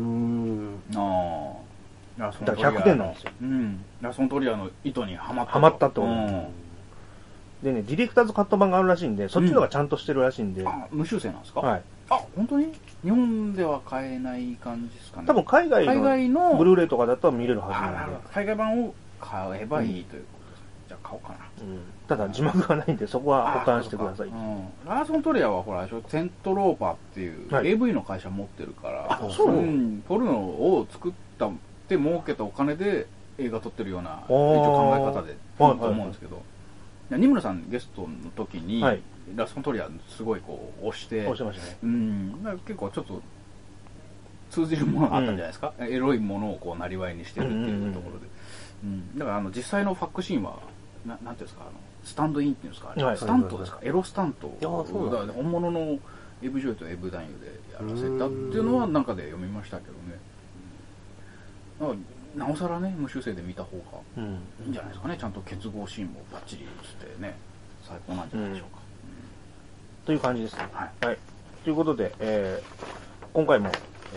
だから100点なんですよ。 ラスフォントリアの意図にはまったってこと。でね、ディレクターズカット版があるらしいんで、そっちの方がちゃんとしてるらしいんで。 無修正なんですか？ はい。 あ、本当に？日本では買えない感じですかね。 多分海外のブルーレイとかだと見れるはずなんで。 海外版を買えばいいということです。じゃあ買おうかな。 ただ字幕がないんで、そこは保管してください。 ラースフォントリアはほら、セントローパーっていう AV の会社持ってるから、ポルノを作ったって儲けたお金で映画撮ってるような一応考え方でと思うんですけど、二村さんゲストの時に、ラスフォントリアすごいこう押してましたね。 結構ちょっと通じるものがあったんじゃないですか。エロいものをこうなりわいにしてるっていうところで、だから実際のファックシーンはなんていうんですか、スタンドインっていうんですか、スタントですか、エロスタントが本物のエブ女優とエブ男優でやらせたっていうのは中で読みましたけどね。なおさらね、無修正で見た方がいいんじゃないですかね。ちゃんと結合シーンもバッチリ映ってね、最高なんじゃないでしょうか。 という感じですね。はい。ということで、今回も、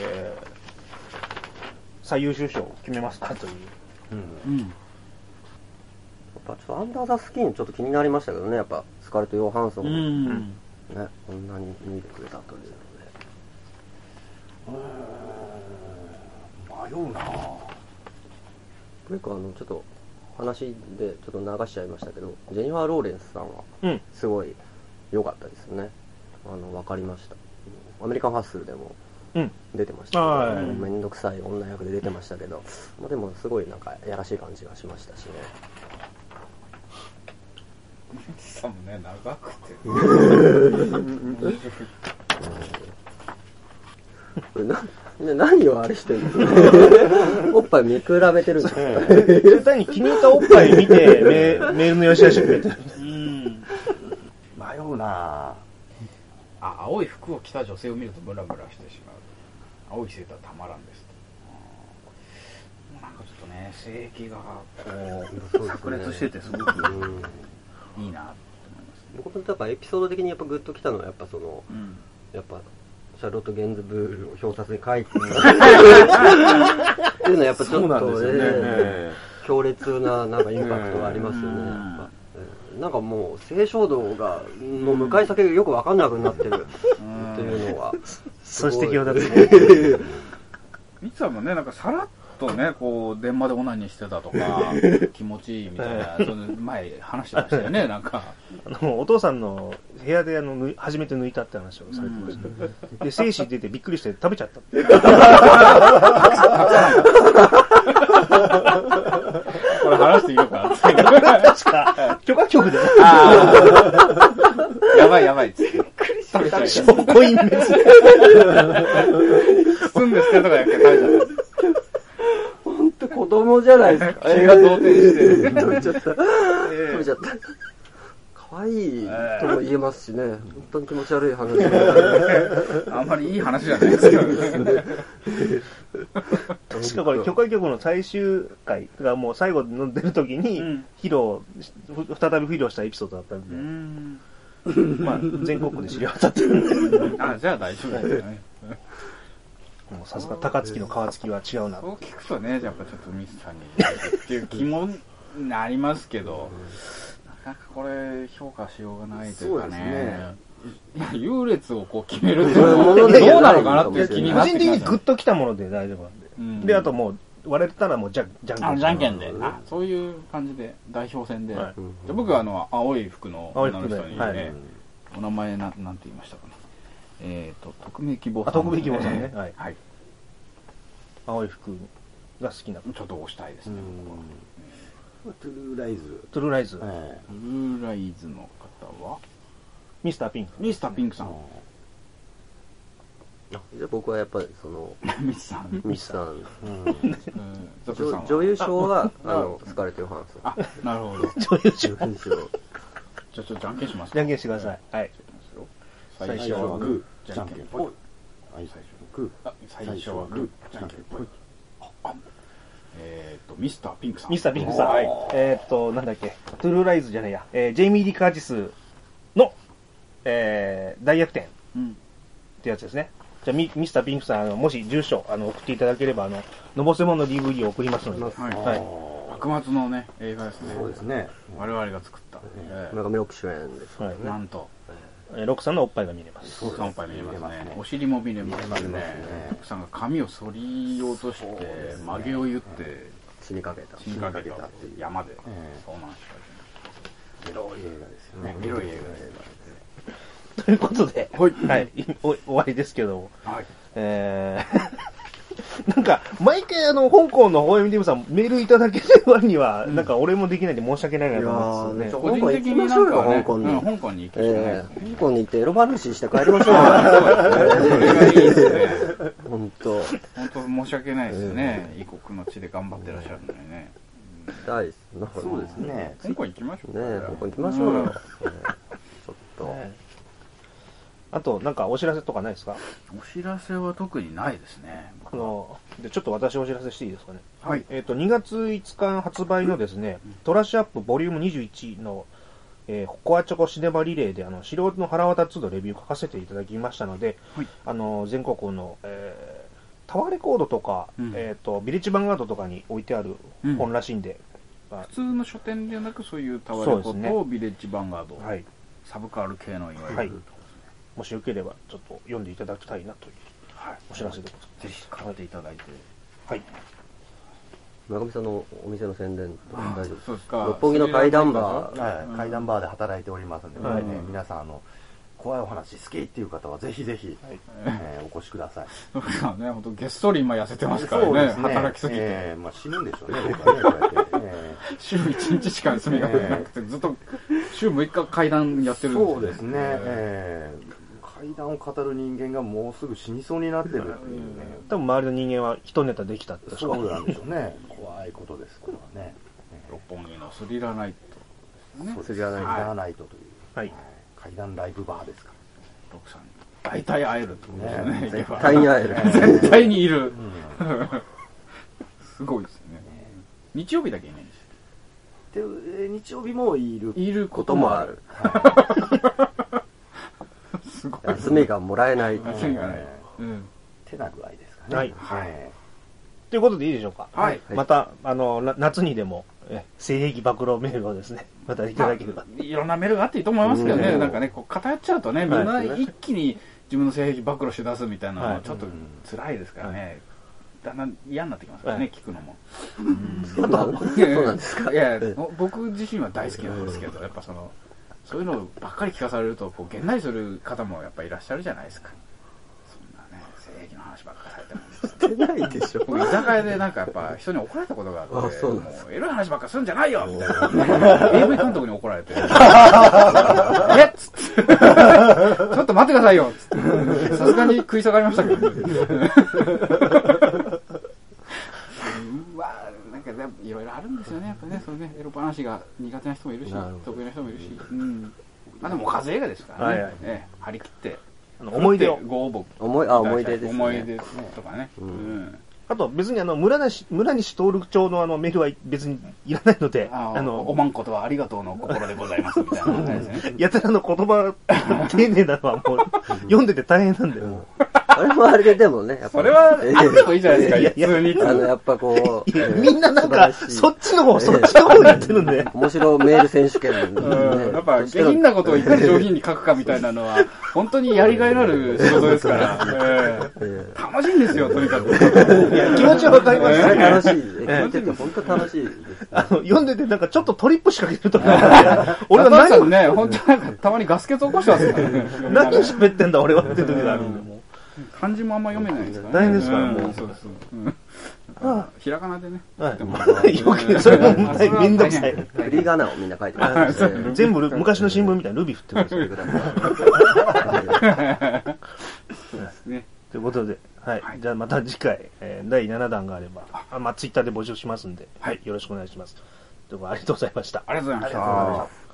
最優秀賞を決めますかという。 やっぱちょっとアンダーザスキンちょっと気になりましたけどね、やっぱスカーレット・ヨハンソンね、こんなに見てくれたというので。迷うなぁ。 これかちょっと話でちょっと流しちゃいましたけど、ジェニファー・ローレンスさんはすごい良かったですね。分かりました。アメリカンハッスルでも出てましたけど、めんどくさい女役で出てましたけど、でもすごいなんかやらしい感じがしましたしね。 さもね、長くて何をあれしてるんですかおっぱい見比べてるんですか絶対に気に入ったおっぱい見てメールの寄せ出してくれてる。 迷うなぁ。青い服を着た女性を見るとムラムラしてしまう。青いセーターたまらんですと。なんかちょっとね、性癖がこう炸裂しててすごくいいなと思います。 僕だからエピソード的にやっぱグッときたのはやっぱその、やっぱシャルロット・ゲンズブールを表札に書いてっていうのはやっぱちょっと強烈ななんかインパクトがありますよね。なんかもう性衝動がの向かい先がよく分かんなくなってるっていうのはそして強だったね。 ミツさんもね、なんかさらっとね、こう電話でオナニーしてたとか気持ちいいみたいな、その前話してましたよね。なんかお父さんの部屋で初めて抜いたって話をされてました。で精子出てびっくりして食べちゃったって。 これ話していいのか確か許可局でやばいやばいっつって食べちゃう。 証拠隠滅。 包んで捨てとかやっけ食べちゃう。 本当子供じゃないですか。 気が動転して食べちゃった。食べちゃった。可愛いとも言えますしね。本当に気持ち悪い話。 あんまりいい話じゃないですけどね。 確かこれ許可局の最終回がもう最後の出るときに再び披露したエピソードだったんで、まあ全国で知り渡ってるんで。 じゃあ大丈夫ですよね。 もうさすが高槻の川槻は違うな。 そう聞くとね、やっぱちょっとミスさんにっていう気もなりますけど、なかなかこれ評価しようがないというかね。優劣をこう決めるっていうのはどうなのかなっていう気になってきました。 個人的にグッときたもので大丈夫なんで。で、あともう割れたらもうじゃんけん。 じゃんけんで。そういう感じで代表戦で。じゃあ僕は青い服の女の人にね、お名前なんて言いましたかな。 匿名希望さん。 匿名希望さんね。はい。 はい。 青い服が好きな。 ちょっと押したいですね。 トゥルーライズ。 トゥルーライズ。 トゥルーライズの方はミスターピンク。 ミスターピンクさん。 じゃあ僕はやっぱりミスさん。 ミスさん。 女優賞はスカーレット・ヨハンソン。 あ、なるほど。 女優賞。 じゃあちょっとじゃんけんします。 じゃんけんしてください。はい。 最初はグー、じゃんけんぽい。 最初はグー、じゃんけんぽい。ミスターピンクさん。 ミスターピンクさん。なんだっけ。トゥルーライズじゃないや。ジェイミー・リカーティスの、大逆転。ってやつですね。じゃあミスターピンクさん、もし住所、送っていただければ、のぼせもんの DVD を送りますので。 はい。幕末のね、映画ですね。 そうですね。 我々が作った。 村上六主演ですね。 なんと。 ロックさんのおっぱいが見れます。 ロックさんのおっぱい見れますね。お尻も見れますね。ロックさんが髪を剃り落として、曲げを言って、 死にかけたっていう山で。そうなんですよ。エロい映画ですよね。 エロい映画です。 ということで、はい、終わりですけど、 はい、 なんか、毎回香港の OMDM さんメールいただける割には、なんか俺もできないんで申し訳ないなと思うんですよね。 個人的に行きましょうよ、香港に。 香港に行きましょう。 香港に行ってエロ話して帰りましょうよ。本当申し訳ないですね。異国の地で頑張ってらっしゃるのにね。 大事。 そうですね。 香港行きましょう。 ね、香港行きましょうよ。ちょっと。 あと、なんかお知らせとかないですか？ お知らせは特にないですね。 でちょっと私お知らせしていいですかね。 はい。 2月5日発売のですね、トラッシュアップボリューム21の、コアチョコシネマリレーで、素人の腹渡2のレビューを書かせていただきましたので、 はい、 全国の、タワーレコードとか、ビレッジヴァンガードとかに置いてある本らしいんで。 普通の書店ではなく、そういうタワーレコードとビレッジヴァンガード、 はい、 サブカル系のいわゆる、 はい、もしよければちょっと読んでいただきたいなというお知らせでございます。 ぜひ買っていただいて。 はい。 村上さんのお店の宣伝とか大丈夫ですか？ そうですか。 六本木の怪談バー、 怪談バーで働いておりますので、皆さん怖いお話好きっていう方はぜひぜひお越しください。 そうですね、本当げっそり今痩せてますからね、働きすぎて。 まあ死ぬんでしょうね、僕はね、こうやって。 週1日しか休みがなくて、ずっと週6日階段やってるんですよ。 そうですね。怪談を語る人間がもうすぐ死にそうになってるっていうね。 多分周りの人間は一ネタできたってそうなんでしょうね。怖いことです、これはね。 六本木のスリラナイトですね。 スリラナイトという。 はい。 怪談ライブバーですから。 ロックさんに大体会えるってことですね。 絶対に会える。 絶対にいる。すごいですよね。日曜日だけいないんですよ。で、日曜日もいることもある。 すごい。休みがもらえない。 休みがない。 手な具合ですかね。 はい。ということでいいでしょうか。 はい。 また、夏にでも、性癖暴露メールをですね、またいただければ。 いろんなメールがあっていいと思いますけどね、なんかね、こう偏っちゃうとね、みんな一気に自分の性癖暴露し出すみたいなのはちょっと辛いですからね。だんだん嫌になってきますからね、聞くのも。 そうなんですか。 いや、僕自身は大好きなんですけど、やっぱそういうのばっかり聞かされると、こう、げんなりする方もやっぱいらっしゃるじゃないですか。そんなね、性癖の話ばっかりされても。 してないでしょ。 僕、居酒屋でなんかやっぱ人に怒られたことがあって、もう、エロい話ばっかりするんじゃないよみたいな。AV 監督に怒られて。えっつって。ちょっと待ってくださいよつって。さすがに食い下がりましたけどね。なんかいろいろあるんですよね、やっぱね、それね、エロ話が苦手な人もいるし、得意な人もいるし。まあでも、おかず映画ですからね。張り切って。 思い出をご応募。 思い出ですね。 思い出とかね。 あと別に村西徹町のメールは別にいらないので、 おまんことはありがとうの心でございますみたいな感じですね。 やたらの言葉丁寧なのはもう読んでて大変なんだよ。 あれもあれででもね、やっぱ。 それは、でもいいじゃないですか、普通に。 やっぱこう。 みんななんか、そっちの方やってるんで。 面白メール選手権。 やっぱ、下品なことをいかに上品に書くかみたいなのは、本当にやりがいのある仕事ですから。楽しいんですよ、とにかく。 気持ちはわかります。 楽しい。聞いてて本当楽しいです。 読んでてなんかちょっとトリップ仕掛けてるとか、俺は何ね、本当なんかたまにガス欠起こしてますからね。 何喋ってんだ俺はって時があるんで、もう。 漢字もあんま読めないですから大変ですから、もう。 そうそう。ひらがなでね。 はい。それもめんどくさい。 振り仮名をみんな書いてます。 全部昔の新聞みたいにルビ振ってください。そうですね。ということで、はい。じゃあまた次回、第7弾があれば、ツイッターで募集しますんで、はい。よろしくお願いします。どうもありがとうございました。 ありがとうございました。